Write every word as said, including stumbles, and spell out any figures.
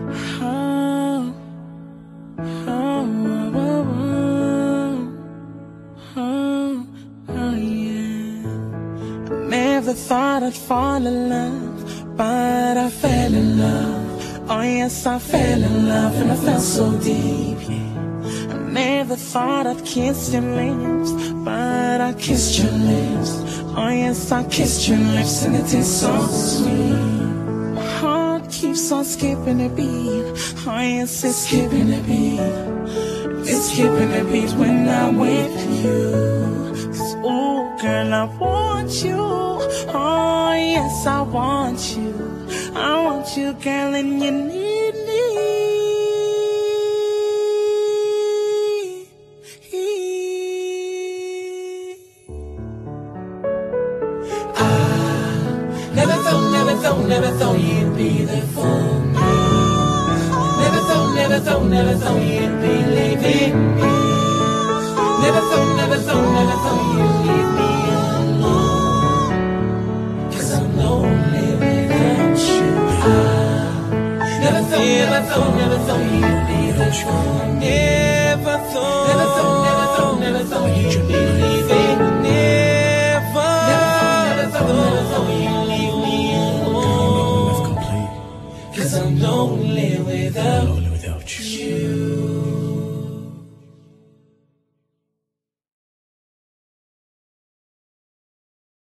Oh, oh, oh, oh, oh, oh, yeah. I never thought I'd fall in love, but I fell in love. Oh yes, I fell in love and I felt so deep, yeah. I never thought I'd kiss your lips, but I kissed your lips. Oh yes, I kissed your lips and it is so sweet. My heart keeps on skipping a beat. Oh yes, it's skipping a beat. It's skipping a beat when I'm with you. Cause ooh girl, I want you. Oh yes, I want you. I want you, girl, and you need me. I never thought, never thought, never thought you'd be there for me. Never thought, never thought, never thought you'd be leaving me. Never thought, never thought, never thought you'd leave me alone. Cause I'm lonely without you. I never thought, never thought, never thought you'd be there for me. Never thought, never thought, never thought, never thought you'd be leaving me. Never, never thought, never thought you'd leave me alone. Cause I'm lonely without you.